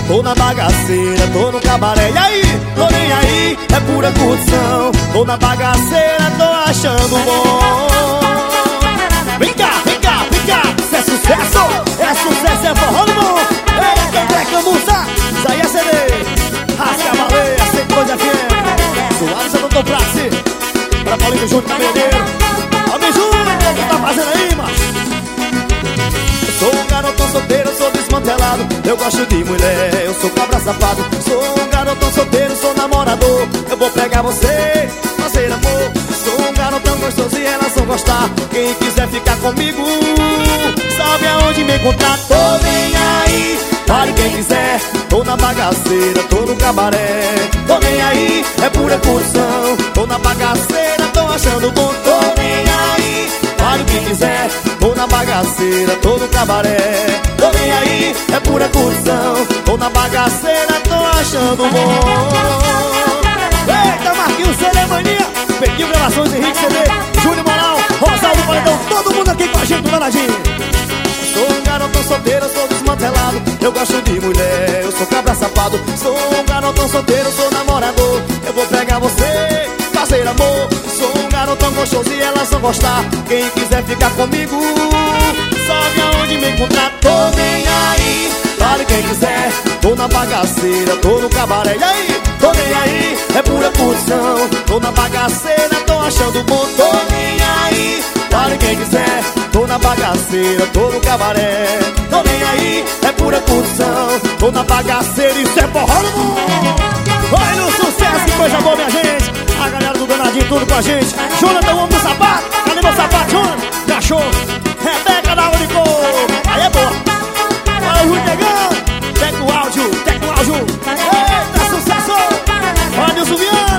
tô na bagaceira, tô no cabaré. E aí? Tô nem aí, é pura curtição. Tô na bagaceira, tô achando bom. Vem cá, vem cá, vem cá. Isso é sucesso, é forró no bom. Ei, André Camussa, isso aí é CD. Rasga a baleia, 102 FM. Soares, eu não tô pra si. Pra Paulinho Júnior Caminhoneiro. Homem Júnior, o que tá fazendo aí, macho? Eu sou um garotão solteiro, sou desmantelado. Eu gosto de mulher, eu sou cabra safado. Sou um garotão solteiro, sou namorador. Eu vou pegar você, fazer amor. Sou um garotão gostoso e relação gostar. Quem quiser ficar comigo, sabe aonde me encontrar. Tô nem aí, vale quem quiser. Tô na bagaceira, tô no cabaré. Tô nem aí, é pura curtição. Tô na bagaceira, tô achando bom. Tô nem aí, vale quem quiser. Tô na bagaceira, tô no cabaré. Tô nem aí, é pura curtição. Tô na bagaceira, tô achando bom. Eita, Marquinhos, Celemania, Pequinho Gravações, Henrique CD, Júnior Moral, Rosaldo Paredão, todo mundo aqui com a gente, danadinho. Sou um garotão solteiro, sou desmantelado. Eu gosto de mulher, eu sou cabra safado. Sou um garotão solteiro, sou namorador. Eu vou pegar você, fazer amor. Sou um garotão gostoso e elas vão gostar. Quem quiser ficar comigo, sabe aonde me encontrar. Tô nem aí, vale quem quiser. Tô na bagaceira, tô no cabaré. E aí? Tô nem aí, é pura curtição. Tô na bagaceira, tô achando bom. Tô nem aí, vale quem quiser. Tô na bagaceira, tô no cabaré. Tô nem aí, é pura curtição. Tô na bagaceira, isso é forró no mundo. Vai no sucesso, que coisa boa, minha gente. A galera do Danadinho, tudo com a gente. Jonathan, o homem do sapato. Cadê meu sapato, Jonathan? Cachorro. Rebeca da água de couro. Aí é boa. Olha o Rui Negão. Tecno áudio. Eita, sucesso. Olha o Zuviano.